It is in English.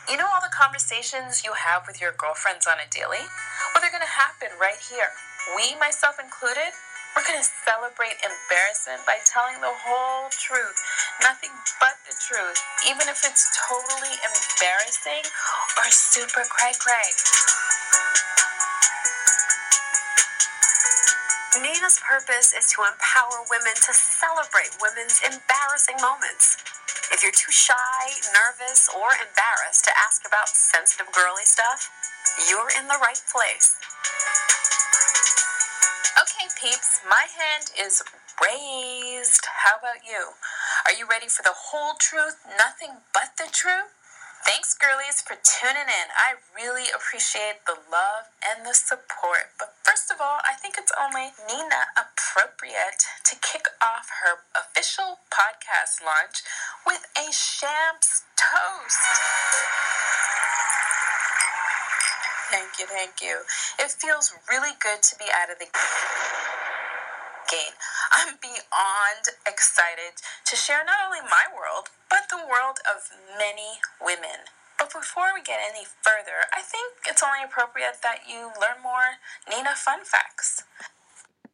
You know all the conversations you have with your girlfriends on a daily? Well, they're going to happen right here. We, myself included, we're going to celebrate embarrassment by telling the whole truth, nothing but the truth, even if it's totally embarrassing or super cray-cray. Nina's purpose is to empower women to celebrate women's embarrassing moments. If you're too shy, nervous, or embarrassed to ask about sensitive girly stuff, you're in the right place. Okay, peeps, my hand is raised. How about you? Are you ready for the whole truth, nothing but the truth? Thanks, girlies, for tuning in. I really appreciate the love and the support. But first of all, I think it's only Nina appropriate to kick off her official podcast launch with a Shams toast. Thank you. It feels really good to be out of the gate. I'm beyond excited to share not only my world, but the world of many women. But before we get any further, I think it's only appropriate that you learn more Nina fun facts.